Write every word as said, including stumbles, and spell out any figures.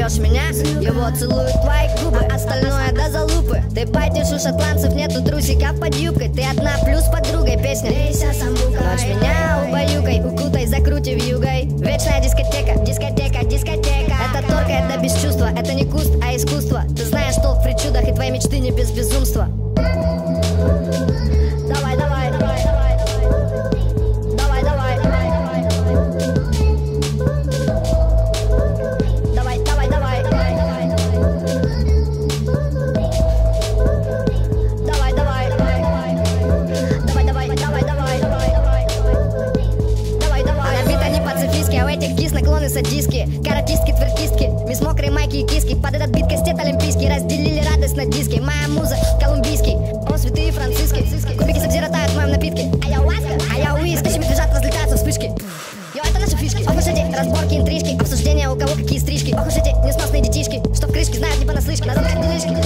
ебешь меня, его целуют твои губы, остальное до залупы. Ты пойдешь, у шотландцев нету трусиков под юбкой. Ты одна плюс подругой, песня ночь меня убаюкай, укутай, закрути вьюгой. Вечная дискотека, дискотека, дискотека. Это торкает до бесчувства, это не куст, а искусство. Ты знаешь толк в причудах, и твои мечты не без безумства. Давай, давай, давай, давай, давай, давай, давай, давай, давай, давай, давай, давай, давай, давай, давай, давай, давай, давай, давай, давай. Она бита не по-цифистски, а у этих кис наклоны садистки. Каратистки, тверкистки, мисс мокрые майки и киски. Под этот бит кастет олимпийский, разделили радость на диске. Моя муза колумбийский, о, святые франциски. Кубики сабзира тают в моем напитке. А я уаска, а я уиски. Тысячи медвежат разлетаются вспышки. Йо, это наши фишки. Ох уж эти разборки, интрижки, обсуждения, у кого какие стрижки. Ох уж эти несносные детишки, что в крышке знают не понаслышке. Народ как делишки.